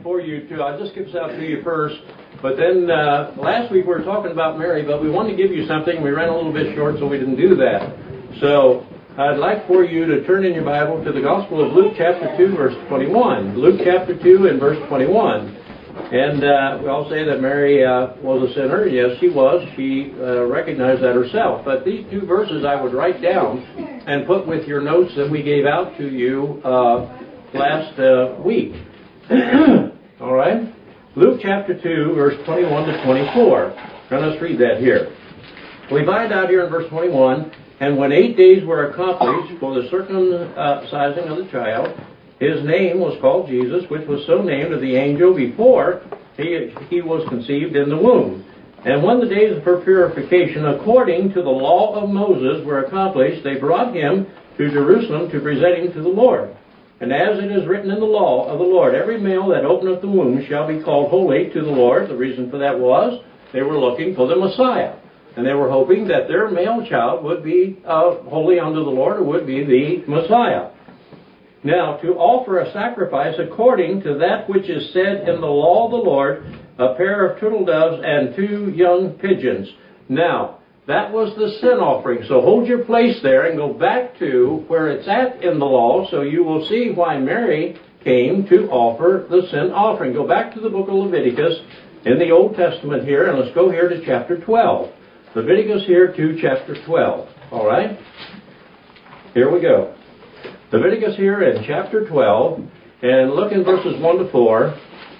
for you to, I'll just skip this out to you first, but then last week we were talking about Mary, but we wanted to give you something. We ran a little bit short, so we didn't do that. So I'd like for you to turn in your Bible to the Gospel of Luke chapter 2, verse 21. Luke chapter 2 and verse 21. And we all say that Mary was a sinner. Yes, she was. She recognized that herself. But these two verses I would write down and put with your notes that we gave out to you last week. All right? Luke chapter 2, verse 21 to 24. Now let's read that here. We find out here in verse 21, and when 8 days were accomplished for the circumcising of the child, his name was called Jesus, which was so named of the angel before he was conceived in the womb. And when the days of her purification, according to the law of Moses, were accomplished, they brought him to Jerusalem to present him to the Lord. And as it is written in the law of the Lord, every male that openeth the womb shall be called holy to the Lord. The reason for that was they were looking for the Messiah. And they were hoping that their male child would be holy unto the Lord, or would be the Messiah. Now, to offer a sacrifice according to that which is said in the law of the Lord, a pair of turtle doves and 2 young pigeons. Now, that was the sin offering. So hold your place there and go back to where it's at in the law, so you will see why Mary came to offer the sin offering. Go back to the book of Leviticus in the Old Testament here, and let's go here to chapter 12. Leviticus here to chapter 12. All right? Here we go. Leviticus here in chapter 12, and look in verses 1 to 4.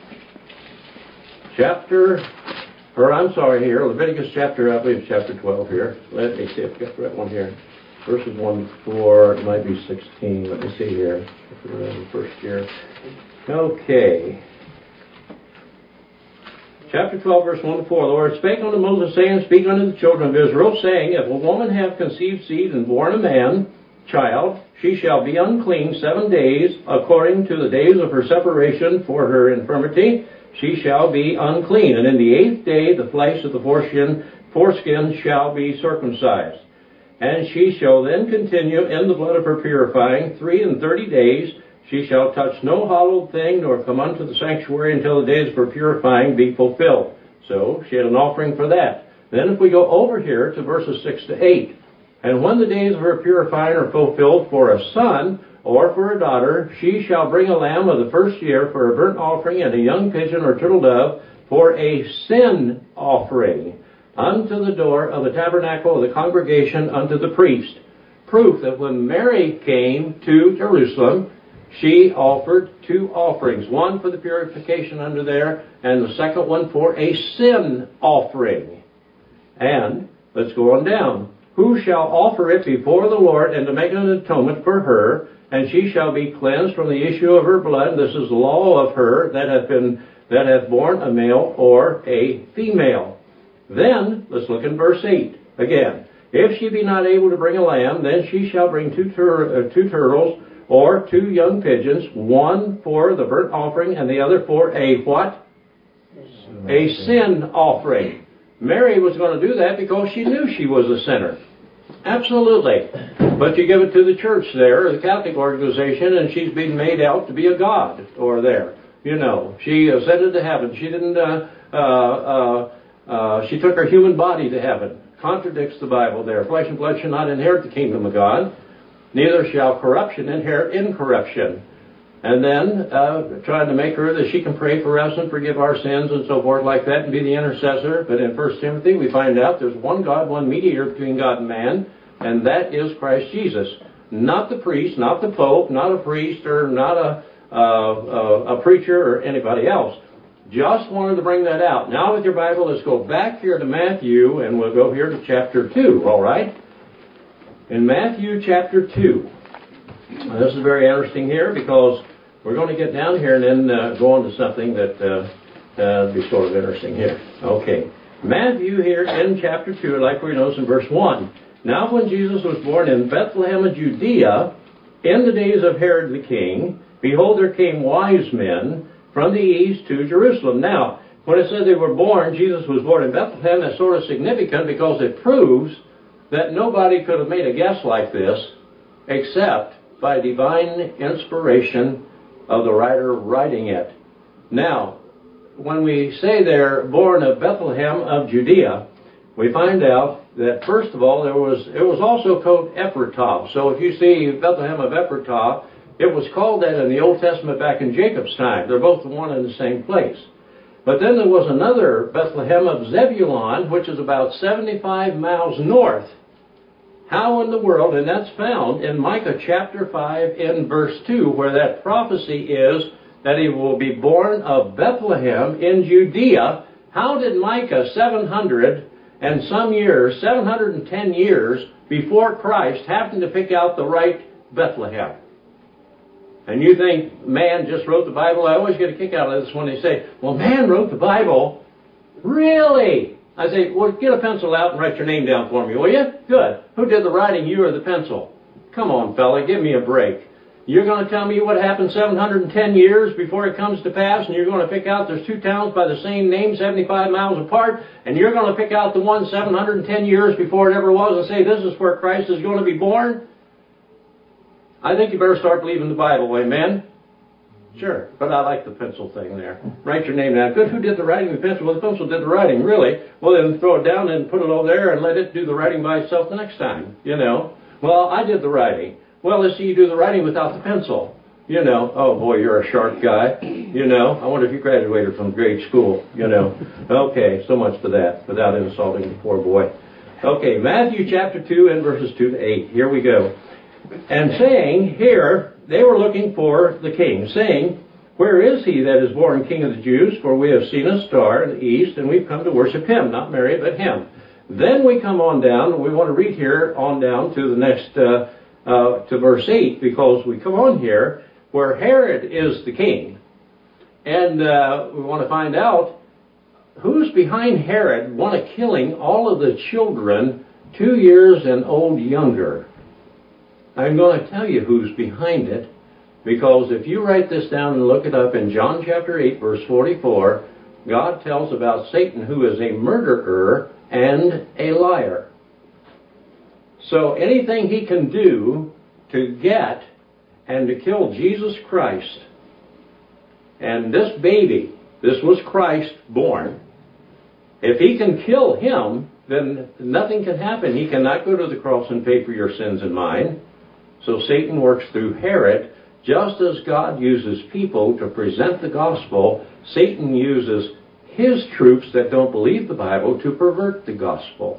Leviticus chapter, I believe it's chapter 12 here. Let me see if I got the right one here. Verses 1 to 4, it might be 16. Let me see here. If we're in the first year. Okay. Chapter 12, verse 1 to 4. The Lord spake unto Moses, saying, Speak unto the children of Israel, saying, If a woman have conceived seed and born a man, child, she shall be unclean 7 days, according to the days of her separation for her infirmity. She shall be unclean. And in the 8th day the flesh of the foreskin shall be circumcised. And she shall then continue in the blood of her purifying 33 days. She shall touch no hallowed thing, nor come unto the sanctuary until the days of her purifying be fulfilled. So she had an offering for that. Then if we go over here to verses 6 to 8. And when the days of her purifying are fulfilled for a son or for a daughter, she shall bring a lamb of the first year for a burnt offering, and a young pigeon or turtle dove for a sin offering unto the door of the tabernacle of the congregation unto the priest. Proof that when Mary came to Jerusalem, she offered 2 offerings. One for the purification under there, and the second one for a sin offering. And let's go on down. Who shall offer it before the Lord, and to make an atonement for her, and she shall be cleansed from the issue of her blood. This is the law of her that hath borne a male or a female. Then, let's look in verse 8 again. If she be not able to bring a lamb, then she shall bring 2 turtles, or 2 young pigeons, one for the burnt offering, and the other for a what? A sin offering. Mary was going to do that because she knew she was a sinner. Absolutely. But you give it to the church there, or the Catholic organization, and she's being made out to be a god or there. You know, she ascended to heaven. She didn't, she took her human body to heaven. Contradicts the Bible there. Flesh and blood shall not inherit the kingdom of God. Neither shall corruption inherit incorruption. And then trying to make her that she can pray for us and forgive our sins and so forth like that and be the intercessor. But in 1 Timothy we find out there's one God, one mediator between God and man, and that is Christ Jesus. Not the priest, not the pope, not a priest, or not a preacher or anybody else. Just wanted to bring that out. Now with your Bible, let's go back here to Matthew, and we'll go here to chapter 2, all right? In Matthew chapter 2. This is very interesting here because we're going to get down here and then go on to something that will be sort of interesting here. Okay. Matthew here in chapter 2, like we know in verse 1. Now when Jesus was born in Bethlehem of Judea, in the days of Herod the king, behold, there came wise men from the east to Jerusalem. Now, when it said they were born, Jesus was born in Bethlehem, that's sort of significant because it proves that nobody could have made a guess like this except by divine inspiration of the writer writing it. Now, when we say they're born of Bethlehem of Judea, we find out that, first of all, it was also called Ephratah. So if you see Bethlehem of Ephratah, it was called that in the Old Testament back in Jacob's time. They're both one and the same place. But then there was another Bethlehem of Zebulun, which is about 75 miles north. How in the world, and that's found in Micah chapter 5 in verse 2, where that prophecy is that he will be born of Bethlehem in Judea. How did Micah 710 years before Christ happen to pick out the right Bethlehem? And you think man just wrote the Bible? I always get a kick out of this when they say, well, man wrote the Bible. Really? I say, well, get a pencil out and write your name down for me, will you? Good. Who did the writing, you or the pencil? Come on, fella, give me a break. You're going to tell me what happened 710 years before it comes to pass, and you're going to pick out there's two towns by the same name 75 miles apart, and you're going to pick out the one 710 years before it ever was and say this is where Christ is going to be born? I think you better start believing the Bible, amen? Sure, but I like the pencil thing there. Write your name down. Good, who did the writing with the pencil? Well, the pencil did the writing, really. Well, then throw it down and put it over there and let it do the writing by itself the next time, you know. Well, I did the writing. Well, let's see you do the writing without the pencil. You know, oh boy, you're a sharp guy. You know, I wonder if you graduated from grade school, you know. Okay, so much for that, without insulting the poor boy. Okay, Matthew chapter 2 and verses 2 to 8. Here we go. And saying, here, they were looking for the king, saying, where is he that is born King of the Jews? For we have seen a star in the east, and we've come to worship him, not Mary, but him. Then we come on down, and we want to read here on down to the next, to verse 8, because we come on here where Herod is the king. And we want to find out who's behind Herod, one of killing all of the children 2 years and old younger. I'm going to tell you who's behind it, because if you write this down and look it up in John chapter 8, verse 44, God tells about Satan, who is a murderer and a liar. So anything he can do to get and to kill Jesus Christ, and this baby, this was Christ born, if he can kill him, then nothing can happen. He cannot go to the cross and pay for your sins and mine. So Satan works through Herod. Just as God uses people to present the gospel, Satan uses his troops that don't believe the Bible to pervert the gospel.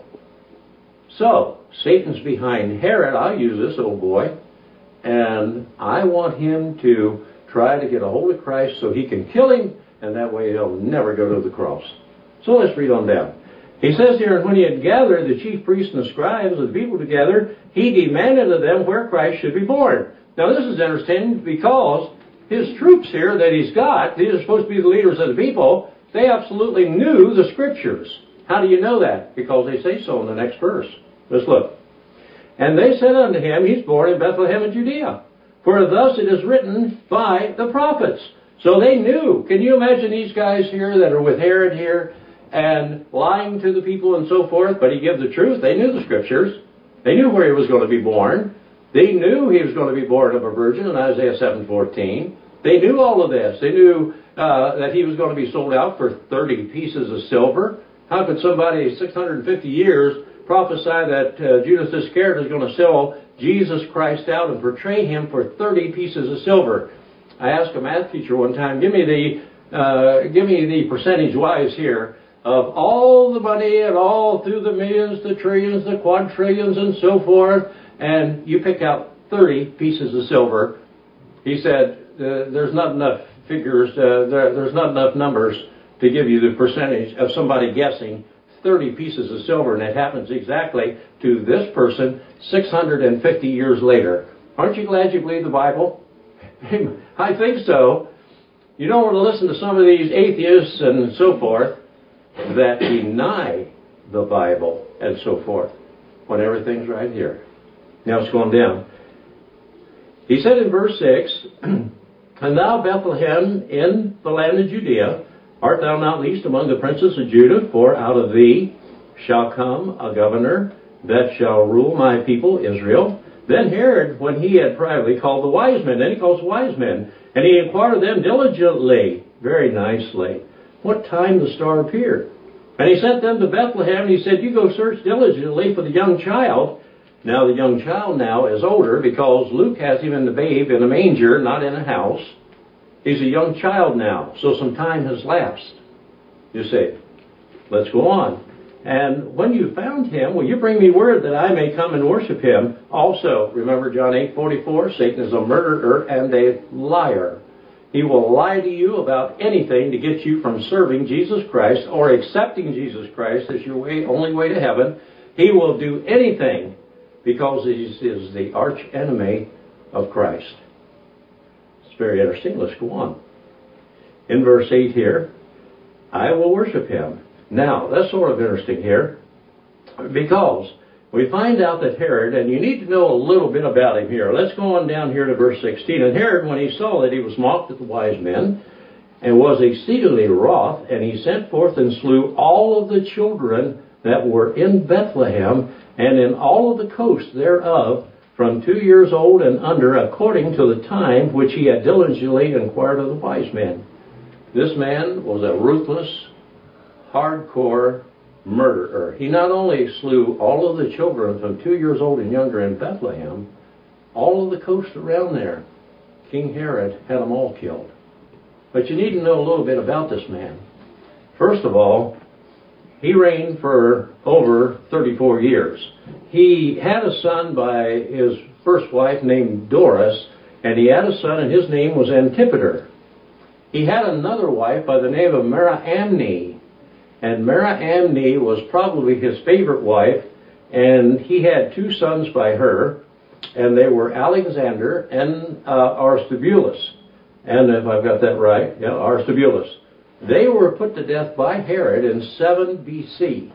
So, Satan's behind Herod. I'll use this old boy, and I want him to try to get a hold of Christ so he can kill him, and that way he'll never go to the cross. So let's read on down. He says here, and when he had gathered the chief priests and the scribes of the people together, he demanded of them where Christ should be born. Now this is interesting because his troops here that he's got, these are supposed to be the leaders of the people, they absolutely knew the scriptures. How do you know that? Because they say so in the next verse. Let's look. And they said unto him, he's born in Bethlehem of Judea, for thus it is written by the prophets. So they knew. Can you imagine these guys here that are with Herod here and lying to the people and so forth? But he gave the truth. They knew the scriptures. They knew where he was going to be born. They knew he was going to be born of a virgin in Isaiah 7:14. They knew all of this. They knew that he was going to be sold out for 30 pieces of silver. How could somebody 650 years prophesy that Judas Iscariot is going to sell Jesus Christ out and portray him for 30 pieces of silver? I asked a math teacher one time, give me the percentage-wise here of all the money and all through the millions, the trillions, the quadrillions, and so forth, and you pick out 30 pieces of silver. He said, there's not enough figures, there's not enough numbers to give you the percentage of somebody guessing 30 pieces of silver, and it happens exactly to this person 650 years later. Aren't you glad you believe the Bible? I think so. You don't want to listen to some of these atheists and so forth that deny the Bible and so forth when everything's right here. Now it's going down. He said in verse 6, and thou, Bethlehem, in the land of Judea, art thou not least among the princes of Judah? For out of thee shall come a governor that shall rule my people Israel. Then Herod, when he had privately called the wise men, then he calls the wise men, and he inquired of them diligently, very nicely what time the star appeared. And he sent them to Bethlehem, and he said, you go search diligently for the young child. Now the young child now is older because Luke has him in the babe in a manger, not in a house. He's a young child now, so some time has lapsed. You say, let's go on. And when you found him, will you bring me word that I may come and worship him? Also, remember John 8:44, Satan is a murderer and a liar. He will lie to you about anything to get you from serving Jesus Christ or accepting Jesus Christ as your only way to heaven. He will do anything because he is the arch enemy of Christ. It's very interesting. Let's go on. In verse 8 here, I will worship him. Now, that's sort of interesting here because we find out that Herod, and you need to know a little bit about him here. Let's go on down here to verse 16. And Herod, when he saw that he was mocked at the wise men, and was exceedingly wroth, and he sent forth and slew all of the children that were in Bethlehem, and in all of the coast thereof, from 2 years old and under, according to the time which he had diligently inquired of the wise men. This man was a ruthless, hardcore murderer. He not only slew all of the children from 2 years old and younger in Bethlehem, all of the coast around there, King Herod had them all killed. But you need to know a little bit about this man. First of all, he reigned for over 34 years. He had a son by his first wife named Doris, and he had a son and his name was Antipater. He had another wife by the name of Mariamne, and Mariamne was probably his favorite wife, and he had 2 sons by her, and they were Alexander and Aristobulus. And if I've got that right, yeah, Aristobulus. They were put to death by Herod in 7 BC.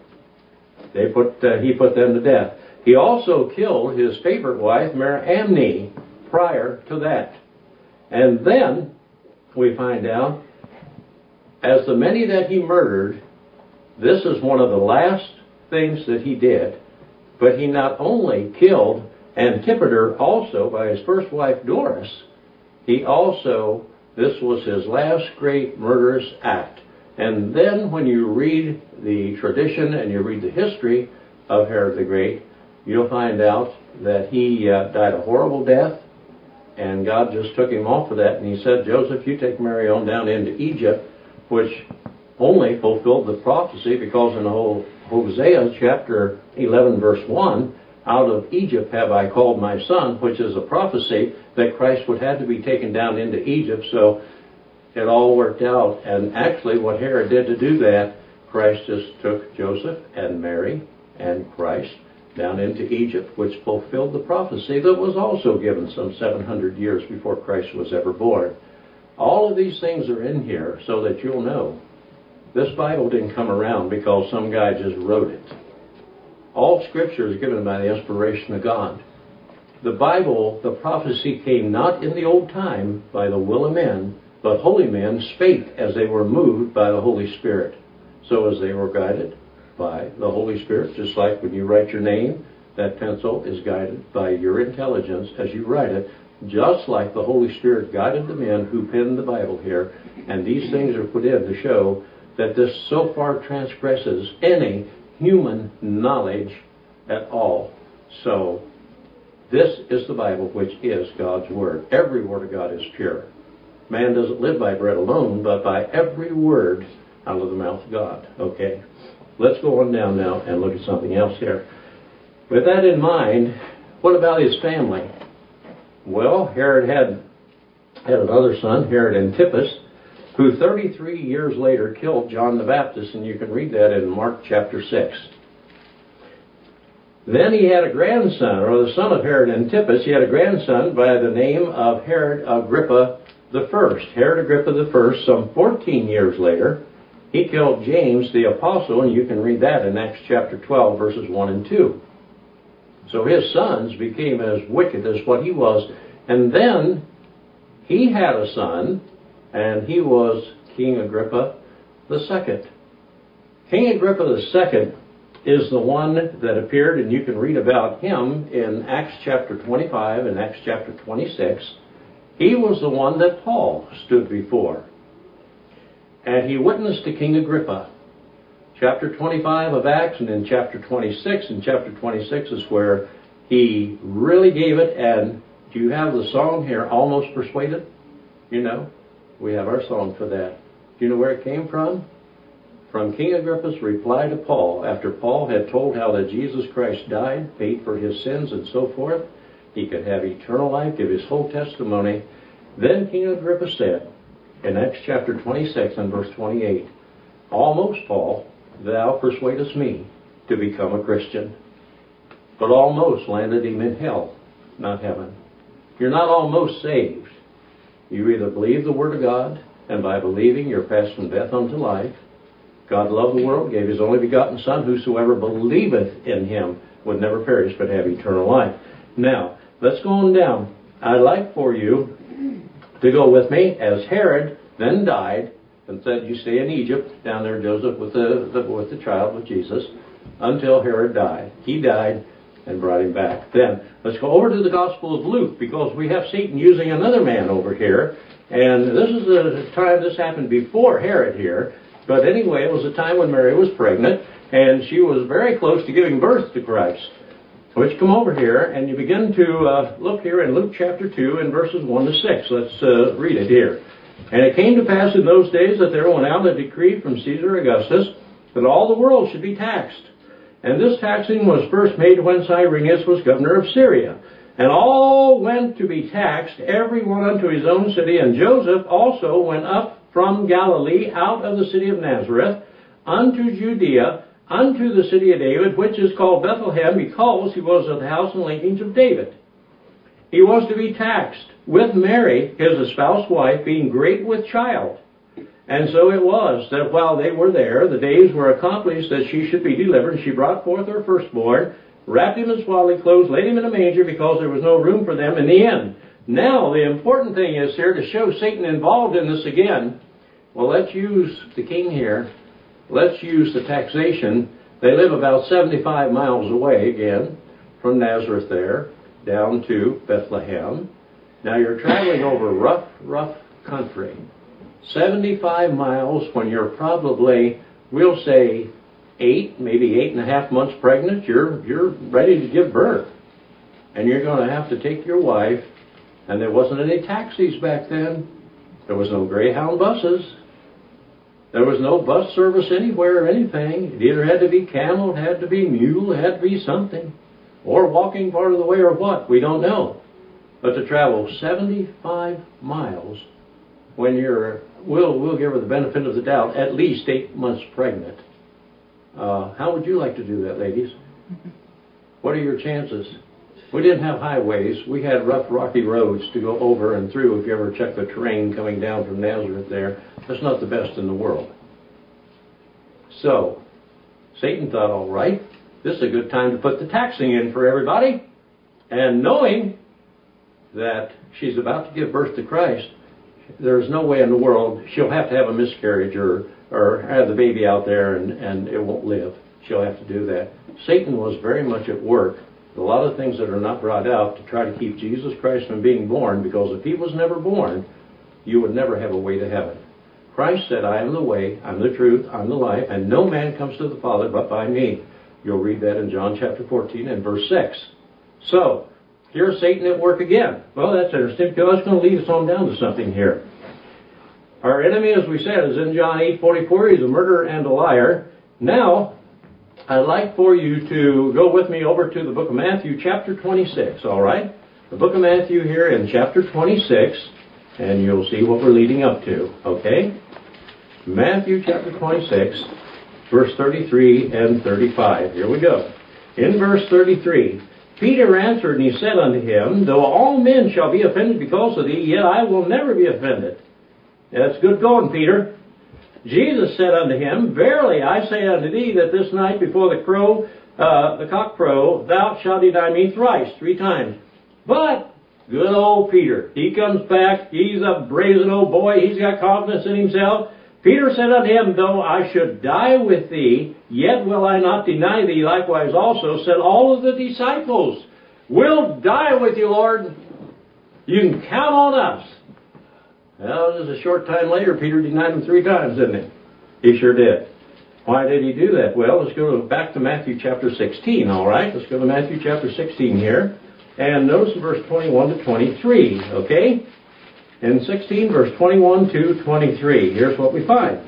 He put them to death. He also killed his favorite wife, Mariamne, prior to that. And then we find out, as the many that he murdered, this is one of the last things that he did. But he not only killed Antipater also by his first wife Doris, he also, this was his last great murderous act. And then when you read the tradition and you read the history of Herod the Great, you'll find out that he died a horrible death, and God just took him off of that, and he said, Joseph, you take Mary on down into Egypt, which only fulfilled the prophecy because in Hosea chapter 11 verse 1, out of Egypt have I called my son, which is a prophecy that Christ would have to be taken down into Egypt. So it all worked out. And actually what Herod did to do that, Christ just took Joseph and Mary and Christ down into Egypt, which fulfilled the prophecy that was also given some 700 years before Christ was ever born. All of these things are in here so that you'll know. This Bible didn't come around because some guy just wrote it. All Scripture is given by the inspiration of God. The Bible, the prophecy came not in the old time by the will of men, but holy men spake as they were moved by the Holy Spirit. So as they were guided by the Holy Spirit, just like when you write your name, that pencil is guided by your intelligence as you write it, just like the Holy Spirit guided the men who penned the Bible here. And these things are put in to show that this so far transgresses any human knowledge at all. So this is the Bible, which is God's Word. Every word of God is pure. Man doesn't live by bread alone, but by every word out of the mouth of God. Okay, let's go on down now and look at something else here. With that in mind, what about his family? Well, Herod had another son, Herod Antipas, who 33 years later killed John the Baptist, and you can read that in Mark chapter 6. Then he had a grandson, or the son of Herod Antipas, he had a grandson by the name of Herod Agrippa the First. Herod Agrippa the First, some 14 years later, he killed James the Apostle, and you can read that in Acts chapter 12, verses 1 and 2. So his sons became as wicked as what he was. And then he had a son, and he was King Agrippa II. King Agrippa II is the one that appeared, and you can read about him in Acts chapter 25 and Acts chapter 26. He was the one that Paul stood before. and he witnessed to King Agrippa. Chapter 25 of Acts, and in chapter 26, and chapter 26 is where he really gave it. And do you have the song here, Almost Persuaded? You know, we have our song for that. Do you know where it came from? From King Agrippa's reply to Paul, after Paul had told how that Jesus Christ died, paid for his sins, and so forth. He could have eternal life, give his whole testimony. Then King Agrippa said, in Acts chapter 26 and verse 28, almost, Paul, thou persuadest me to become a Christian. But almost landed him in hell, not heaven. You're not almost saved. You either believe the Word of God, and by believing you're passed from death unto life. God loved the world, gave his only begotten Son, whosoever believeth in him would never perish but have eternal life. Now, let's go on down. I'd like for you to go with me as Herod then died and said, you stay in Egypt, down there, Joseph, with the child, with Jesus, until Herod died. He died and brought him back. Then, let's go over to the Gospel of Luke, because we have Satan using another man over here. And this is the time this happened before Herod here. But anyway, it was a time when Mary was pregnant, and she was very close to giving birth to Christ. So let's come over here, and you begin to look here in Luke chapter 2 and verses 1 to 6. Let's read it here. And it came to pass in those days that there went out a decree from Caesar Augustus that all the world should be taxed. And this taxing was first made when Cyrenius was governor of Syria. And all went to be taxed, every one unto his own city. And Joseph also went up from Galilee out of the city of Nazareth unto Judea, unto the city of David, which is called Bethlehem, because he was of the house and lineage of David. He was to be taxed with Mary, his espoused wife, being great with child. And so it was that while they were there, the days were accomplished that she should be delivered. She brought forth her firstborn, wrapped him in swaddling clothes, laid him in a manger, because there was no room for them in the inn. Now, the important thing is here to show Satan involved in this again. Well, let's use the king here. Let's use the taxation. They live about 75 miles away, again, from Nazareth there, down to Bethlehem. Now, you're traveling over rough country. 75 miles when you're probably, we'll say, 8, maybe 8.5 months pregnant. You're ready to give birth. And you're going to have to take your wife. And there wasn't any taxis back then. There was no Greyhound buses. There was no bus service anywhere or anything. It either had to be camel, it had to be mule, it had to be something. Or walking part of the way or what, we don't know. But to travel 75 miles when you're, we'll give her the benefit of the doubt, at least 8 months pregnant. How would you like to do that, ladies? What are your chances? We didn't have highways. We had rough, rocky roads to go over and through. If you ever check the terrain coming down from Nazareth there, that's not the best in the world. So, Satan thought, all right, this is a good time to put the taxing in for everybody. And knowing that she's about to give birth to Christ, there's no way in the world she'll have to have a miscarriage or have the baby out there and it won't live. She'll have to do that. Satan was very much at work. A lot of things that are not brought out to try to keep Jesus Christ from being born, because if he was never born, you would never have a way to heaven. Christ said, I am the way, I'm the truth, I'm the life, and no man comes to the Father but by me. You'll read that in John chapter 14 and verse 6. So, here's Satan at work again. Well, that's interesting, because that's going to lead us on down to something here. Our enemy, as we said, is in John 8:44. He's a murderer and a liar. Now, I'd like for you to go with me over to the book of Matthew, chapter 26, all right? The book of Matthew here in chapter 26, and you'll see what we're leading up to, okay? Matthew, chapter 26, verse 33 and 35. Here we go. In verse 33, Peter answered, and he said unto him, though all men shall be offended because of thee, yet I will never be offended. That's good going, Peter. Jesus said unto him, verily I say unto thee that this night before the cock crow, thou shalt deny me thrice, 3 times. But good old Peter, he comes back. He's a brazen old boy. He's got confidence in himself. Peter said unto him, though I should die with thee, yet will I not deny thee. Likewise also said all of the disciples, we'll die with you, Lord. You can count on us. Well, just a short time later, Peter denied him 3 times, didn't he? He sure did. Why did he do that? Well, let's go back to Matthew chapter 16, all right? Let's go to Matthew chapter 16 here. And notice verse 21 to 23, okay? In 16, verse 21 to 23, here's what we find.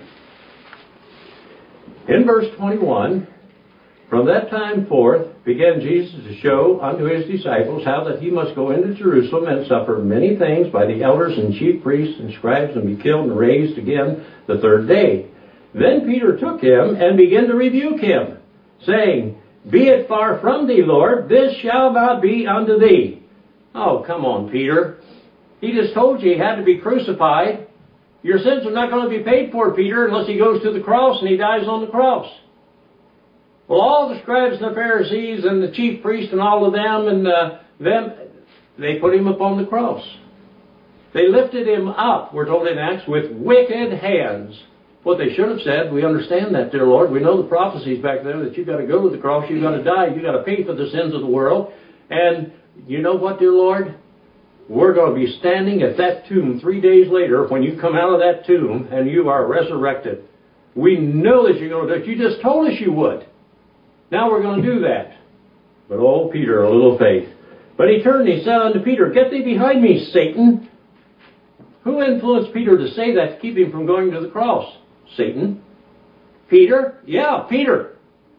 In verse 21, from that time forth began Jesus to show unto his disciples how that he must go into Jerusalem and suffer many things by the elders and chief priests and scribes, and be killed and raised again the 3rd day. Then Peter took him and began to rebuke him, saying, Be it far from thee, Lord, this shall not be unto thee. Oh, come on, Peter. He just told you he had to be crucified. Your sins are not going to be paid for, Peter, unless he goes to the cross and he dies on the cross. Well, all the scribes and the Pharisees and the chief priests and all of them they put him upon the cross. They lifted him up, we're told in Acts, with wicked hands. What they should have said, we understand that, dear Lord. We know the prophecies back there that you've got to go to the cross, you've got to die, you've got to pay for the sins of the world. And you know what, dear Lord? We're going to be standing at that tomb 3 days later when you come out of that tomb and you are resurrected. We know that you're going to do it. You just told us you would. Now we're going to do that. But oh, Peter, a little faith. But he turned and he said unto Peter, Get thee behind me, Satan. Who influenced Peter to say that to keep him from going to the cross? Satan. Peter? Yeah, Peter.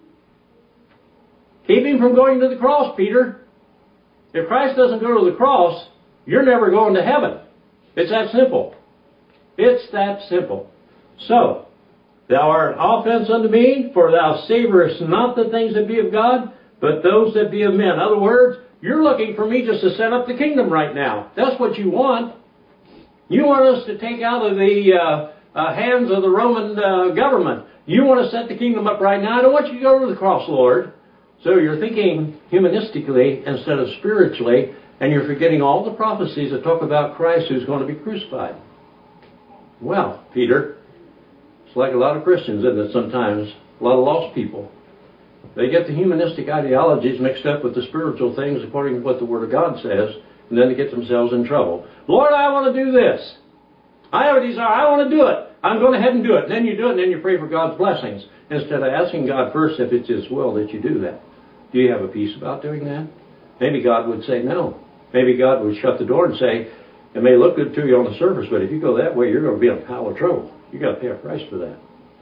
Keep him from going to the cross, Peter. If Christ doesn't go to the cross, you're never going to heaven. It's that simple. It's that simple. So, thou art offense unto me, for thou savorest not the things that be of God, but those that be of men. In other words, you're looking for me just to set up the kingdom right now. That's what you want. You want us to take out of the hands of the Roman government. You want to set the kingdom up right now. I don't want you to go to the cross, Lord. So you're thinking humanistically instead of spiritually, and you're forgetting all the prophecies that talk about Christ who's going to be crucified. Well, Peter, it's like a lot of Christians, isn't it, sometimes? A lot of lost people. They get the humanistic ideologies mixed up with the spiritual things according to what the Word of God says, and then they get themselves in trouble. Lord, I want to do this. I have a desire. I want to do it. I'm going ahead and do it. And then you do it, and then you pray for God's blessings, instead of asking God first if it's His will that you do that. Do you have a peace about doing that? Maybe God would say no. Maybe God would shut the door and say, it may look good to you on the surface, but if you go that way, you're going to be in a pile of trouble. You've got to pay a price for that.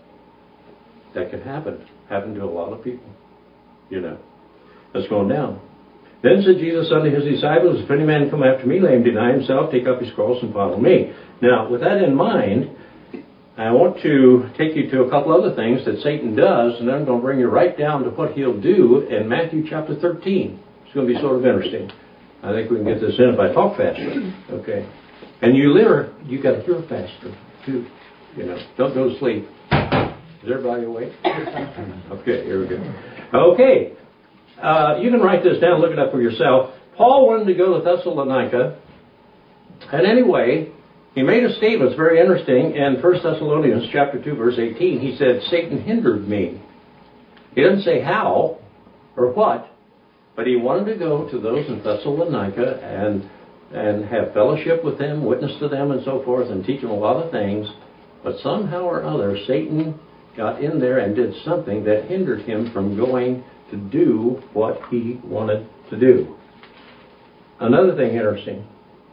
That can happen. Happen to a lot of people. You know. Let's go on down. Then said Jesus unto his disciples, If any man come after me, let him deny himself, take up his cross, and follow me. Now, with that in mind, I want to take you to a couple other things that Satan does, and then I'm going to bring you right down to what he'll do in Matthew chapter 13. It's going to be sort of interesting. I think we can get this in if I talk faster. Okay. And you got to hear faster, too. You know, don't go to sleep. Is everybody awake? Okay, here we go. Okay. You can write this down, look it up for yourself. Paul wanted to go to Thessalonica, and anyway, he made a statement that's very interesting in 1 Thessalonians chapter 2, verse 18. He said, Satan hindered me. He didn't say how or what, but he wanted to go to those in Thessalonica and have fellowship with them, witness to them and so forth, and teach them a lot of things. But somehow or other, Satan got in there and did something that hindered him from going to do what he wanted to do. Another thing interesting.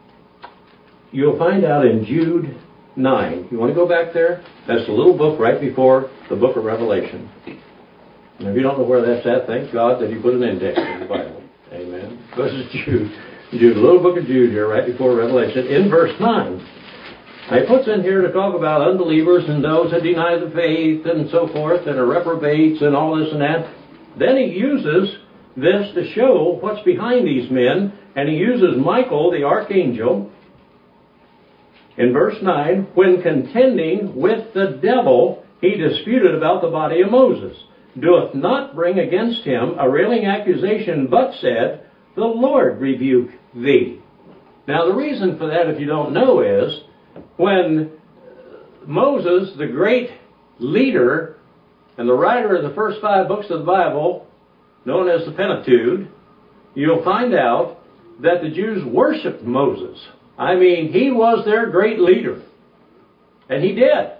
You'll find out in Jude 9. You want to go back there? That's the little book right before the book of Revelation. And if you don't know where that's at, thank God that he put an index in the Bible. Amen. This is Jude. Jude, the little book of Jude here, right before Revelation, in verse 9. He puts in here to talk about unbelievers and those that deny the faith and so forth and are reprobates and all this and that. Then he uses this to show what's behind these men, and he uses Michael, the archangel, in verse 9, when contending with the devil, he disputed about the body of Moses, doth not bring against him a railing accusation, but said, The Lord rebuke thee. Now the reason for that, if you don't know, is when Moses, the great leader and the writer of the first 5 books of the Bible, known as the Pentateuch, you'll find out that the Jews worshipped Moses. I mean, he was their great leader. And he did.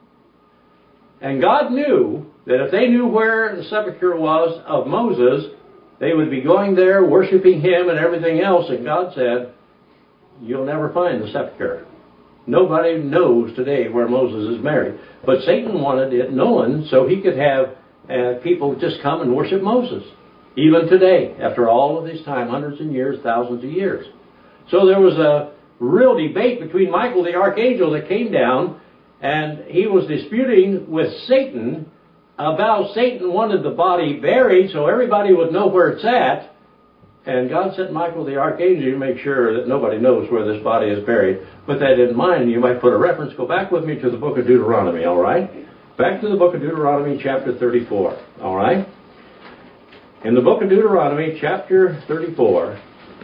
And God knew that if they knew where the sepulcher was of Moses, they would be going there, worshiping him and everything else. And God said, you'll never find the sepulcher. Nobody knows today where Moses is buried. But Satan wanted it known so he could have people just come and worship Moses. Even today, after all of this time, hundreds of years, thousands of years. So there was a real debate between Michael the archangel that came down, and he was disputing with Satan about Satan wanted the body buried so everybody would know where it's at. And God sent Michael the archangel to make sure that nobody knows where this body is buried. With that in mind, you might put a reference. Go back with me to the book of Deuteronomy, all right? Back to the book of Deuteronomy, chapter 34, all right? In the book of Deuteronomy, chapter 34,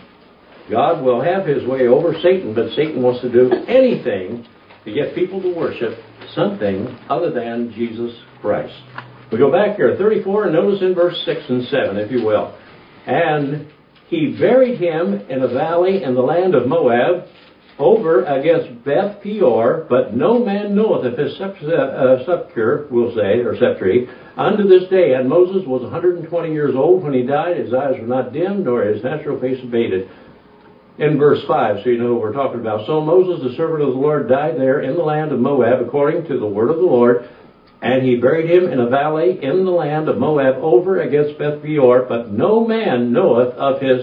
God will have his way over Satan, but Satan wants to do anything to get people to worship something other than Jesus Christ. We go back here, 34, and notice in verse 6 and 7, if you will. And he buried him in a valley in the land of Moab, over against Beth Peor, but no man knoweth of his sepulchre, we'll say, or sepulchre, unto this day. And Moses was 120 years old when he died. His eyes were not dimmed, nor his natural face abated. In verse 5, so you know what we're talking about. So Moses, the servant of the Lord, died there in the land of Moab, according to the word of the Lord. And he buried him in a valley in the land of Moab, over against Beth Peor, but no man knoweth of his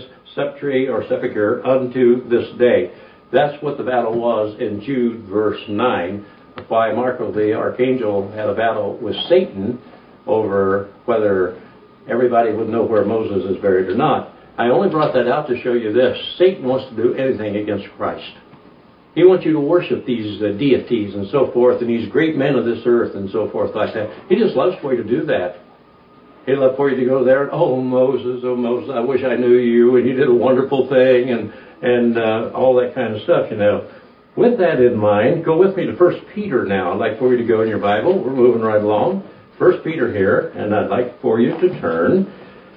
sepulchre unto this day. That's what the battle was in Jude, verse 9, why Michael the archangel had a battle with Satan over whether everybody would know where Moses is buried or not. I only brought that out to show you this. Satan wants to do anything against Christ. He wants you to worship these deities and so forth, and these great men of this earth and so forth like that. He just loves for you to do that. He'd love for you to go there and, oh Moses, I wish I knew you, and you did a wonderful thing, and all that kind of stuff, you know. With that in mind, go with me to 1 Peter now. I'd like for you to go in your Bible. We're moving right along. 1 Peter here, and I'd like for you to turn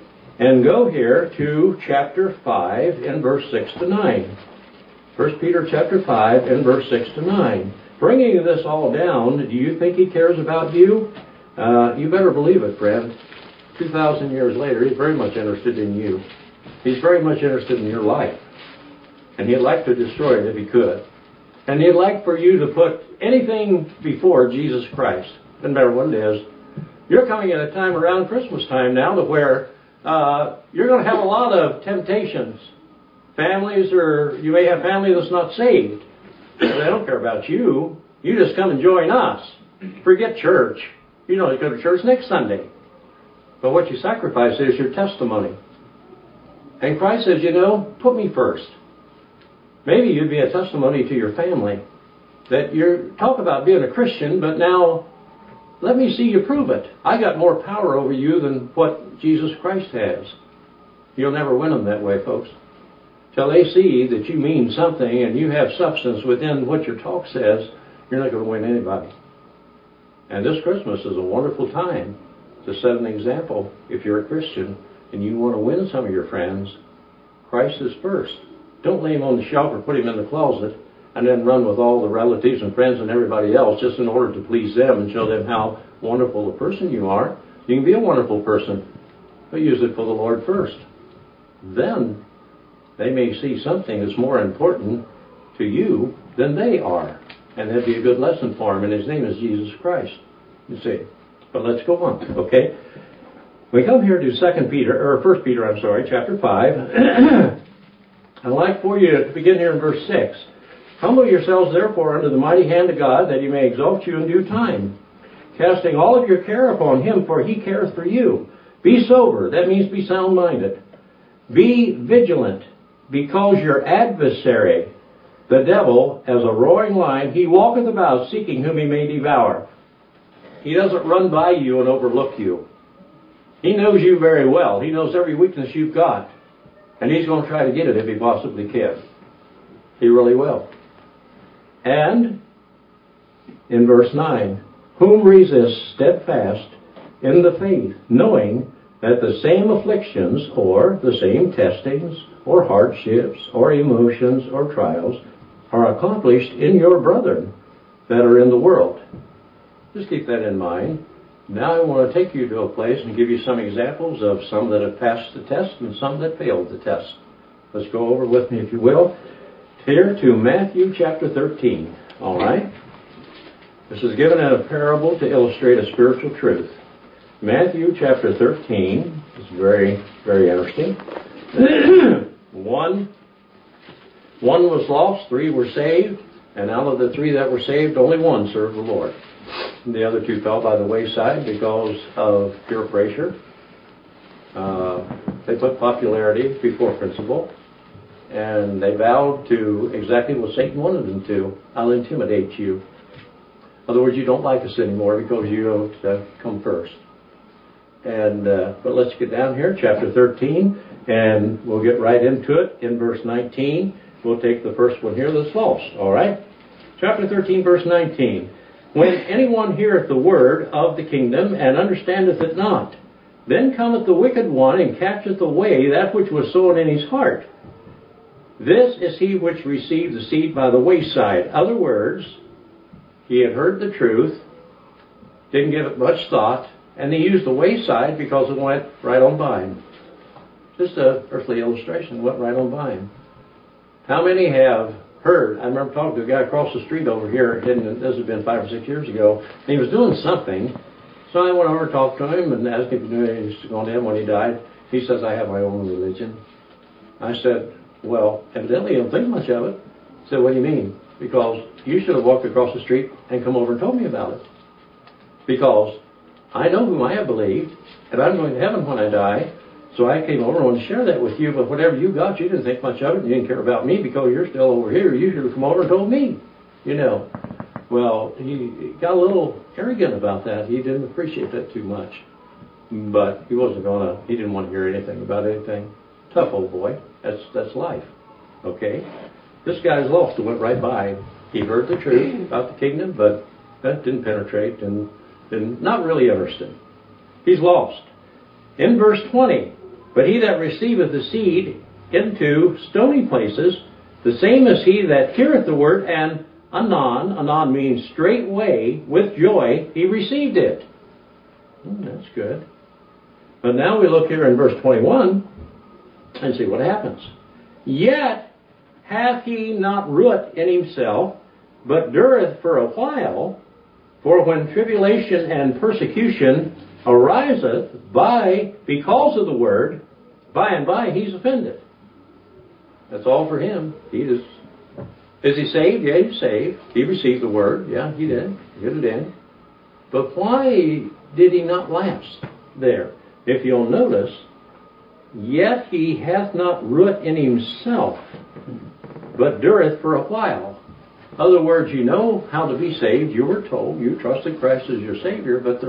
and go here to chapter 5 and verse 6 to 9. 1 Peter chapter 5 and verse 6 to 9. Bringing this all down, do you think he cares about you? You better believe it, friend. 2,000 years later, he's very much interested in you. He's very much interested in your life. And he'd like to destroy it if he could. And he'd like for you to put anything before Jesus Christ. Doesn't matter what it is. You're coming at a time around Christmas time now to where you're going to have a lot of temptations. Families, or you may have family that's not saved. They don't care about you. You just come and join us. Forget church. You know, you go to church next Sunday. But what you sacrifice is your testimony. And Christ says, you know, put me first. Maybe you'd be a testimony to your family. That you talk about being a Christian, but now let me see you prove it. I got more power over you than what Jesus Christ has. You'll never win them that way, folks. Till they see that you mean something and you have substance within what your talk says, you're not going to win anybody. And this Christmas is a wonderful time to set an example. If you're a Christian and you want to win some of your friends, Christ is first. Don't lay him on the shelf or put him in the closet and then run with all the relatives and friends and everybody else just in order to please them and show them how wonderful a person you are. You can be a wonderful person, but use it for the Lord first. Then they may see something that's more important to you than they are. And that'd be a good lesson for him. And his name is Jesus Christ. You see. But let's go on, okay? We come here to 1 Peter, chapter 5. I'd like for you to begin here in verse 6. Humble yourselves therefore under the mighty hand of God, that he may exalt you in due time, casting all of your care upon him, for he careth for you. Be sober. That means be sound-minded. Be vigilant, because your adversary, the devil, as a roaring lion, he walketh about seeking whom he may devour. He doesn't run by you and overlook you. He knows you very well. He knows every weakness you've got. And he's going to try to get it if he possibly can. He really will. And in verse 9, whom resist steadfast in the faith, knowing that the same afflictions or the same testings or hardships or emotions or trials are accomplished in your brethren that are in the world. Just keep that in mind. Now I want to take you to a place and give you some examples of some that have passed the test and some that failed the test. Let's go over with me, if you will, here to Matthew chapter 13. All right? This is given in a parable to illustrate a spiritual truth. Matthew chapter 13 is very, very interesting. One was lost, 3 were saved, and out of the 3 that were saved, only 1 served the Lord. The other 2 fell by the wayside because of peer pressure. They put popularity before principle, and they vowed to exactly what Satan wanted them to. I'll intimidate you. In other words, you don't like us anymore because you don't come first. And but let's get down here, chapter 13, and we'll get right into it. In verse 19, we'll take the first one here that's lost. All right? Chapter 13, verse 19. When anyone heareth the word of the kingdom and understandeth it not, then cometh the wicked one and catcheth away that which was sown in his heart. This is he which received the seed by the wayside. Other words, he had heard the truth, didn't give it much thought, and he used the wayside because it went right on by him. Just an earthly illustration, went right on by him. How many have heard? I remember talking to a guy across the street over here, and this has been 5 or 6 years ago, and he was doing something. So I went over and talked to him and asked him if he knew he was going to heaven when he died. He says, I have my own religion. I said, well, evidently you don't think much of it. He said, what do you mean? Because you should have walked across the street and come over and told me about it. Because I know whom I have believed, and I'm going to heaven when I die. So I came over and wanted to share that with you, but whatever you got, you didn't think much of it, and you didn't care about me because you're still over here. You should have come over and told me, you know. Well, he got a little arrogant about that. He didn't appreciate that too much. But he didn't want to hear anything about anything. Tough old boy. That's life. Okay? This guy's lost. He went right by. He heard the truth about the kingdom, but that didn't penetrate and not really interested. He's lost. In verse 20, but he that receiveth the seed into stony places, the same as he that heareth the word, and anon means straightway, with joy, he received it. That's good. But now we look here in verse 21 and see what happens. Yet hath he not root in himself, but dureth for a while. For when tribulation and persecution ariseth because of the word, by and by he's offended. That's all for him. Is he saved? Yeah, he's saved. He received the word. Yeah, he did. Get it in. But why did he not last there? If you'll notice, yet he hath not root in himself, but dureth for a while. In other words, you know how to be saved. You were told. You trusted Christ as your Savior, but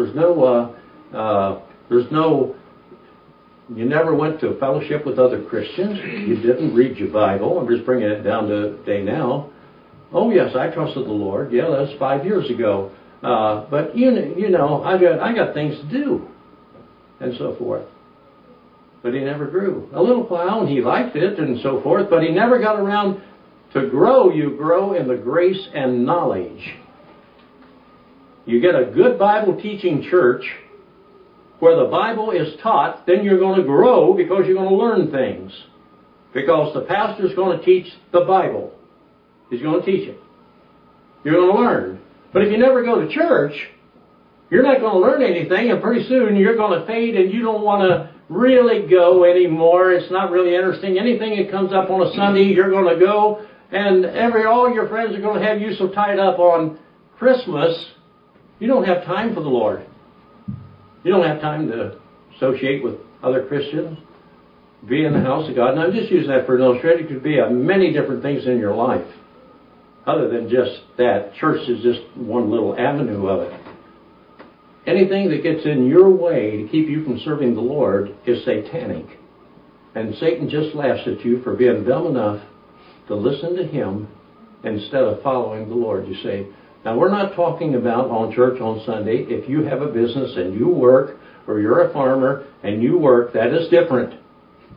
you never went to fellowship with other Christians. You didn't read your Bible. I'm just bringing it down to day now. Oh, yes, I trusted the Lord. Yeah, that's 5 years ago. But, you know, I got things to do, and so forth. But he never grew. A little while, and he liked it, and so forth, but he never got around to grow. You grow in the grace and knowledge. You get a good Bible teaching church where the Bible is taught, then you're going to grow because you're going to learn things. Because the pastor's going to teach the Bible. He's going to teach it. You're going to learn. But if you never go to church, you're not going to learn anything, and pretty soon you're going to fade and you don't want to really go anymore. It's not really interesting. Anything that comes up on a Sunday, you're going to go, and all your friends are going to have you so tied up on Christmas, you don't have time for the Lord. You don't have time to associate with other Christians, be in the house of God. And I'm just using that for an illustration. It could be many different things in your life. Other than just that, church is just one little avenue of it. Anything that gets in your way to keep you from serving the Lord is satanic. And Satan just laughs at you for being dumb enough to listen to him instead of following the Lord, you see. Now, we're not talking about on church on Sunday. If you have a business and you work, or you're a farmer and you work, that is different.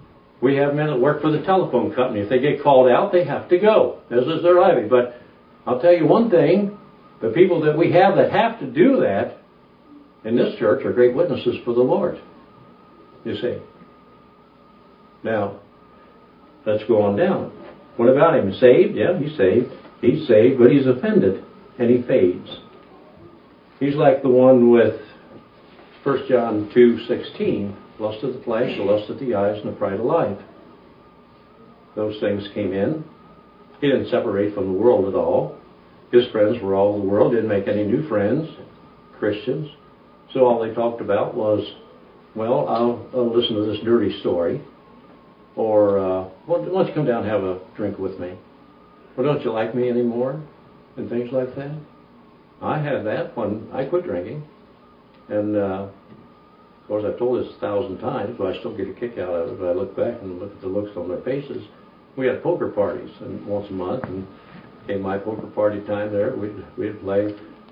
We have men that work for the telephone company. If they get called out, they have to go, as is their livelihood. But I'll tell you one thing, the people that we have to do that in this church are great witnesses for the Lord. You see. Now, let's go on down. What about him? Saved? Yeah, he's saved. He's saved, but he's offended, and he fades. He's like the one with 1 John 2:16, lust of the flesh, the lust of the eyes, and the pride of life. Those things came in. He didn't separate from the world at all. His friends were all the world. Didn't make any new friends, Christians. So all they talked about was, well, I'll listen to this dirty story. Or, why don't you come down and have a drink with me? Well, don't you like me anymore? And things like that. I had that when I quit drinking. And, of course, I've told this 1,000 times, but I still get a kick out of it. But I look back and look at the looks on their faces. We had poker parties once a month, and came my poker party time there. We'd play,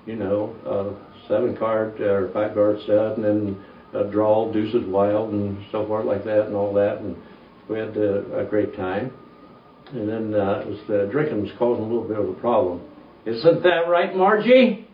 7-card or 5-card set, and then a draw, deuces wild, and so forth like that, and all that. And we had a great time. And then it was the drinking was causing a little bit of a problem. Isn't that right, Margie?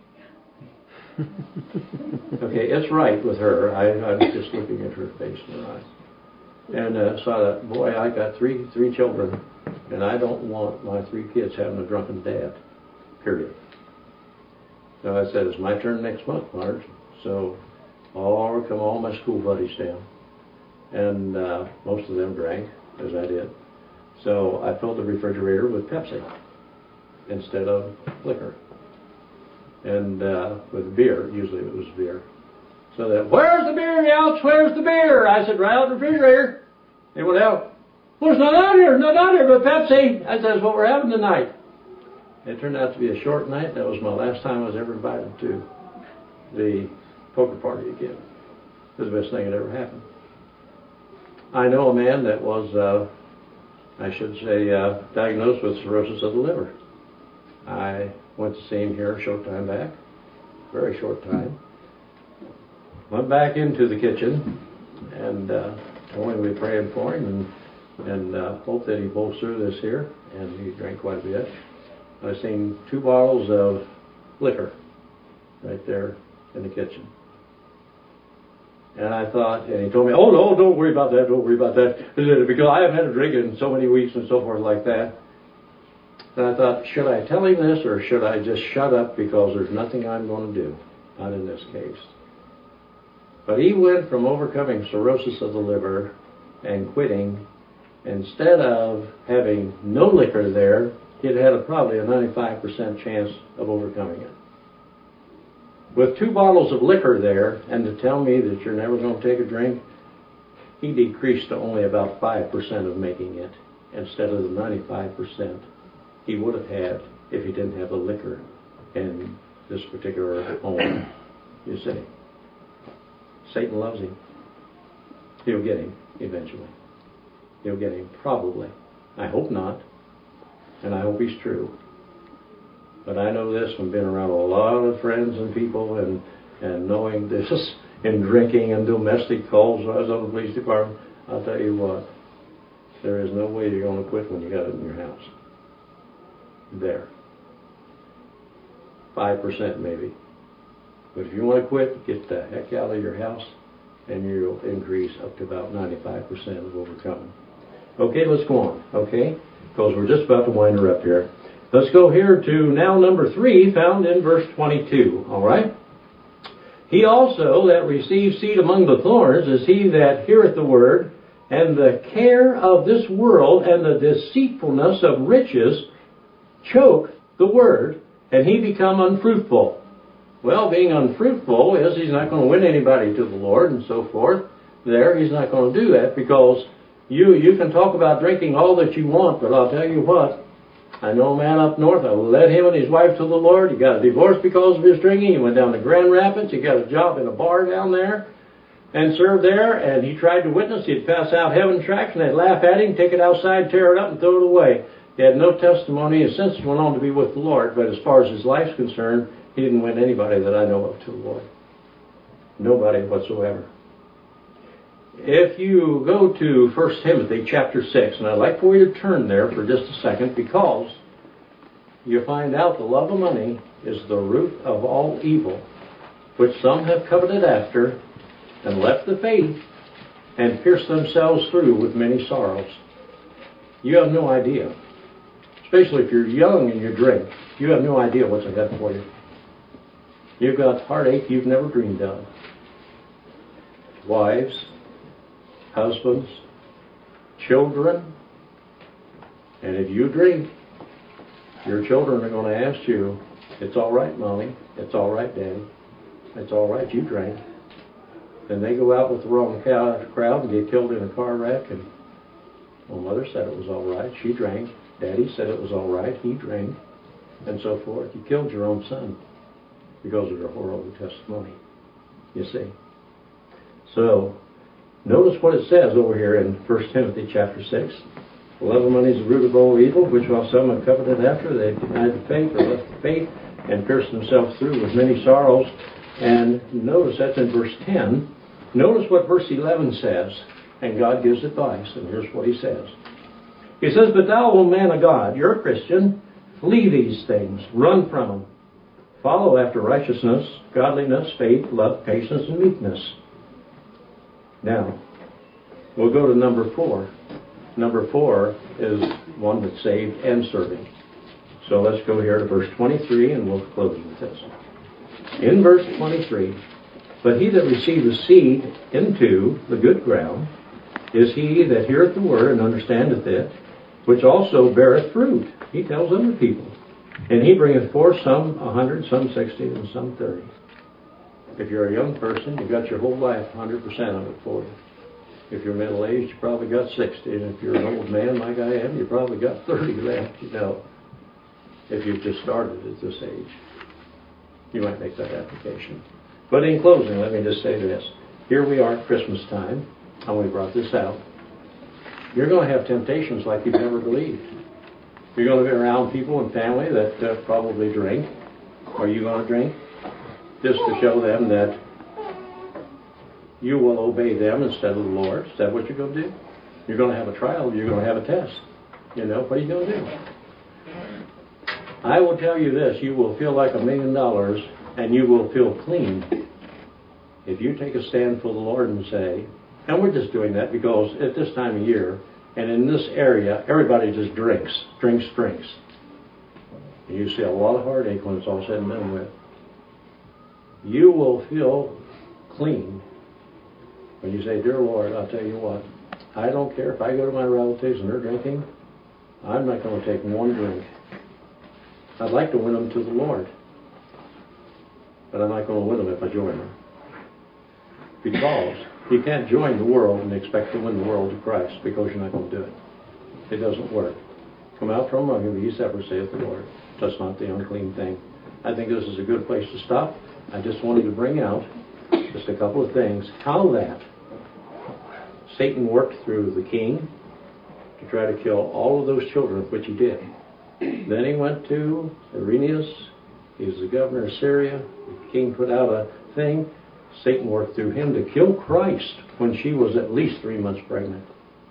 Okay, it's right with her. I was just looking at her face and her eyes. And so I thought, boy, I got three children, and I don't want my 3 kids having a drunken dad, period. So I said, it's my turn next month, Marge. So come all my school buddies down. And most of them drank, as I did. So I filled the refrigerator with Pepsi instead of liquor. And with beer, usually it was beer. So that, where's the beer, Ouch? Where's the beer? I said, right out the refrigerator. They went out. Well, it's not out here, but Pepsi. I said, that's what we're having tonight. It turned out to be a short night. That was my last time I was ever invited to the poker party again. It was the best thing that ever happened. I know a man that was, diagnosed with cirrhosis of the liver. I went to see him here a short time back, very short time. Went back into the kitchen and told him we were praying for him and hoped that he pulls through this here. And he drank quite a bit. I seen 2 bottles of liquor right there in the kitchen. And I thought, and he told me, oh no, don't worry about that, because I haven't had a drink in so many weeks and so forth like that. And I thought, should I tell him this or should I just shut up because there's nothing I'm going to do? Not in this case. But he went from overcoming cirrhosis of the liver and quitting, instead of having no liquor there, he'd had probably a 95% chance of overcoming it. With 2 bottles of liquor there, and to tell me that you're never going to take a drink, he decreased to only about 5% of making it, instead of the 95% he would have had if he didn't have the liquor in this particular home. You see, Satan loves him. He'll get him eventually. He'll get him, probably. I hope not, and I hope he's true. But I know this from being around a lot of friends and people and knowing this in drinking and domestic calls when I was on the police department. I'll tell you what, there is no way you're going to quit when you got it in your house. There. 5% maybe. But if you want to quit, get the heck out of your house and you'll increase up to about 95% of overcoming. Okay, let's go on, okay? Because we're just about to wind her up here. Let's go here to now number 3, found in verse 22, all right? He also that receives seed among the thorns is he that heareth the word, and the care of this world and the deceitfulness of riches choke the word, and he become unfruitful. Well, being unfruitful is he's not going to win anybody to the Lord and so forth. There, he's not going to do that because you can talk about drinking all that you want, but I'll tell you what, I know a man up north, I led him and his wife to the Lord. He got a divorce because of his drinking. He went down to Grand Rapids. He got a job in a bar down there and served there, and he tried to witness. He'd pass out heaven tracts, and they'd laugh at him, take it outside, tear it up, and throw it away. He had no testimony. His since went on to be with the Lord, but as far as his life's concerned, he didn't win anybody that I know of to the Lord. Nobody whatsoever. If you go to 1 Timothy chapter 6, and I'd like for you to turn there for just a second, because you find out the love of money is the root of all evil, which some have coveted after, and left the faith, and pierced themselves through with many sorrows. You have no idea. Especially if you're young and you drink, you have no idea what's ahead for you. You've got heartache you've never dreamed of. Wives, husbands, children, and if you drink, your children are going to ask you, "It's all right, Mommy. It's all right, Daddy. It's all right, you drank." Then they go out with the wrong crowd and get killed in a car wreck, and, well, Mother said it was all right. She drank. Daddy said it was all right. He drank, and so forth. You killed your own son because of your horrible testimony, you see. So, notice what it says over here in 1 Timothy chapter 6. The love of money is the root of all evil, which while some have coveted after, they denied the faith, or left the faith, and pierced themselves through with many sorrows. And notice that's in verse 10. Notice what verse 11 says, and God gives advice, and here's what he says. He says, "But thou, O man of God," you're a Christian, "flee these things, run from them. Follow after righteousness, godliness, faith, love, patience, and meekness." Now, we'll go to number 4. Number 4 is one that's saved and serving. So let's go here to verse 23, and we'll close with this. In verse 23, "But he that receiveth seed into the good ground is he that heareth the word and understandeth it, which also beareth fruit." He tells other people. "And he bringeth forth some 100, some 60, and some 30. If you're a young person, you got your whole life, 100% of it for you. If you're middle-aged, you probably got 60. And if you're an old man like I am, you probably got 30 left, you know. If you've just started at this age, you might make that application. But in closing, let me just say this. Here we are at Christmas time, and we brought this out. You're going to have temptations like you've never believed. You're going to be around people and family that probably drink. Are you going to drink? Just to show them that you will obey them instead of the Lord. Is that what you're going to do? You're going to have a trial. You're going to have a test. You know, what are you going to do? I will tell you this. You will feel like $1 million, and you will feel clean if you take a stand for the Lord and say, and we're just doing that because at this time of year, and in this area, everybody just drinks. And you see a lot of heartache when it's all said and done with. You will feel clean when you say, "Dear Lord, I'll tell you what, I don't care if I go to my relatives and they're drinking, I'm not going to take one drink. I'd like to win them to the Lord, but I'm not going to win them if I join them." Because you can't join the world and expect to win the world to Christ, because you're not going to do it. It doesn't work. "Come out from among you, ye separate, saith the Lord. Touch not the unclean thing." I think this is a good place to stop. I just wanted to bring out just a couple of things. How that Satan worked through the king to try to kill all of those children, which he did. Then he went to Irenaeus. He was the governor of Syria. The king put out a thing. Satan worked through him to kill Christ when she was at least 3 months pregnant.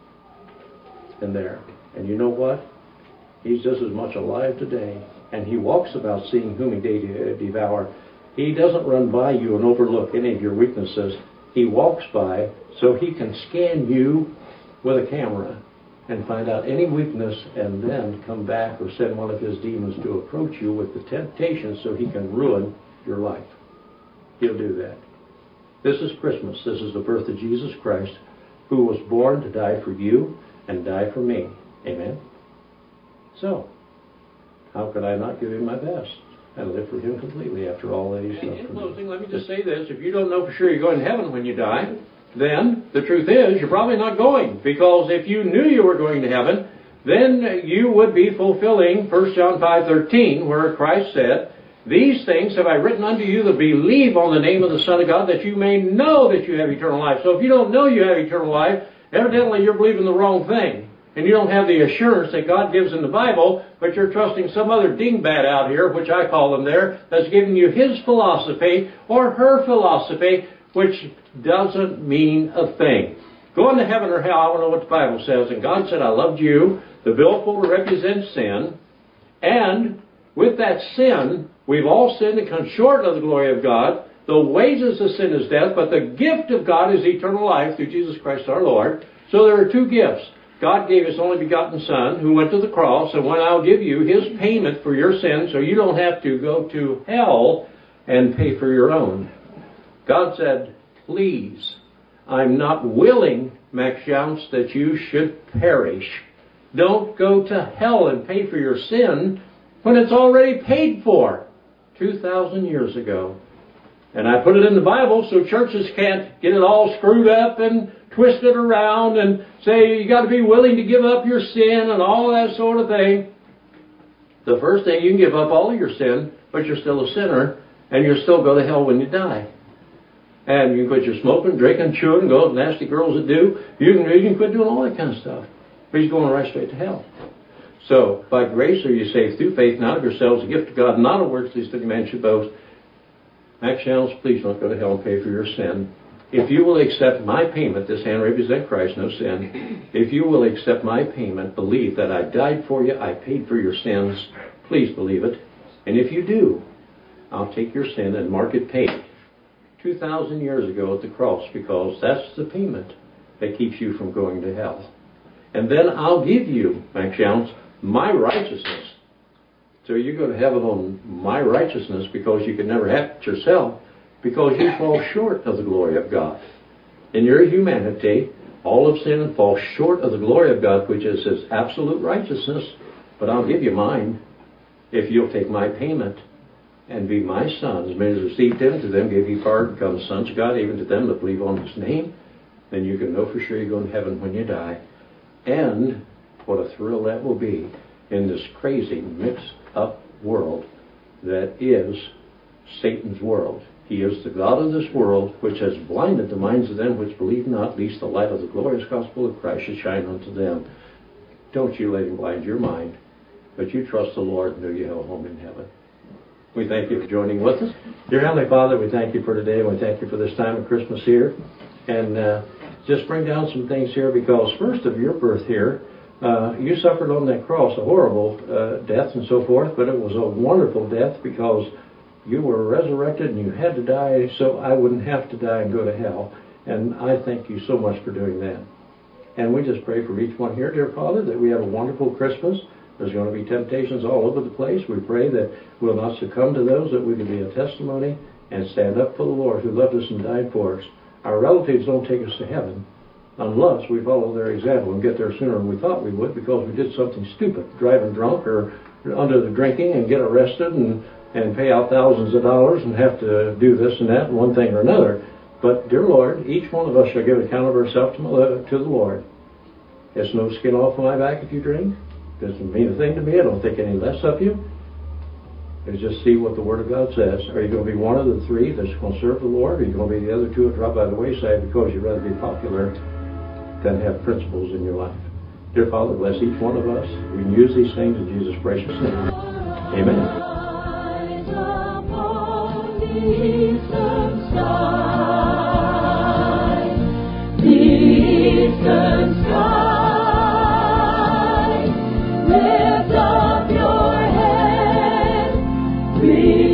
And there. And you know what? He's just as much alive today. And he walks about seeing whom he may devour. He doesn't run by you and overlook any of your weaknesses. He walks by so he can scan you with a camera and find out any weakness, and then come back or send one of his demons to approach you with the temptation so he can ruin your life. He'll do that. This is Christmas. This is the birth of Jesus Christ, who was born to die for you and die for me. Amen? So, how could I not give him my best and live for him completely after all that he's done for me? In closing, let me just say this. If you don't know for sure you're going to heaven when you die, then the truth is you're probably not going. Because if you knew you were going to heaven, then you would be fulfilling 1 John 5:13, where Christ said, "These things have I written unto you that believe on the name of the Son of God, that you may know that you have eternal life." So if you don't know you have eternal life, evidently you're believing the wrong thing. And you don't have the assurance that God gives in the Bible, but you're trusting some other dingbat out here, which I call them there, that's giving you his philosophy or her philosophy, which doesn't mean a thing. Going to heaven or hell, I don't know what the Bible says. And God said, I loved you. The billfold represents sin. And with that sin, we've all sinned and come short of the glory of God. The wages of sin is death, but the gift of God is eternal life through Jesus Christ our Lord. So there are two gifts. God gave His only begotten Son, who went to the cross, and when I'll give you His payment for your sins, so you don't have to go to hell and pay for your own. God said, please, I'm not willing, Max Jounce, that you should perish. Don't go to hell and pay for your sin when it's already paid for 2,000 years ago. And I put it in the Bible so churches can't get it all screwed up and twist it around and say you got to be willing to give up your sin and all that sort of thing. The first thing, you can give up all of your sin, but you're still a sinner, and you'll still go to hell when you die. And you can quit your smoking, drinking, chewing, go with nasty girls that do. You can quit doing all that kind of stuff. But you're going right straight to hell. So, by grace are you saved through faith, not of yourselves, a gift of God, not of works, lest any man should boast. Max Jounce, please don't go to hell and pay for your sin. If you will accept my payment, this hand represents Christ, no sin. If you will accept my payment, believe that I died for you, I paid for your sins, please believe it. And if you do, I'll take your sin and mark it paid 2,000 years ago at the cross, because that's the payment that keeps you from going to hell. And then I'll give you, Max Jounce, my righteousness. So you go to heaven on my righteousness, because you can never have it yourself, because you fall short of the glory of God. In your humanity, all have sinned and fall short of the glory of God, which is His absolute righteousness. But I'll give you mine if you'll take my payment and be my sons. As many as received Him, to them gave He power to become sons of God, even to them that believe on His name. Then you can know for sure you're going to heaven when you die. And what a thrill that will be in this crazy, mixed-up world that is Satan's world. He is the God of this world, which has blinded the minds of them which believe not, lest the light of the glorious gospel of Christ should shine unto them. Don't you let him blind your mind, but you trust the Lord and know you have a home in heaven. We thank you for joining with us. Dear Heavenly Father, we thank you for today, and we thank you for this time of Christmas here. And just bring down some things here, because first of your birth here, you suffered on that cross a horrible death and so forth, but it was a wonderful death, because you were resurrected and you had to die so I wouldn't have to die and go to hell. And I thank you so much for doing that. And we just pray for each one here, dear Father, that we have a wonderful Christmas. There's going to be temptations all over the place. We pray that we'll not succumb to those, that we can be a testimony and stand up for the Lord who loved us and died for us. Our relatives don't take us to heaven unless we follow their example and get there sooner than we thought we would, because we did something stupid, driving drunk or under the drinking and get arrested and pay out thousands of dollars and have to do this and that and one thing or another. But, dear Lord, each one of us shall give account of ourselves to the Lord. It's no skin off my back if you drink. Doesn't mean a thing to me. I don't think any less of you. It's just see what the Word of God says. Are you going to be one of the three that's going to serve the Lord? Or are you going to be the other two that drop by the wayside because you'd rather be popular than have principles in your life? Dear Father, bless each one of us. We can use these things in Jesus' precious name. Amen. Eastern sky, lift up your head.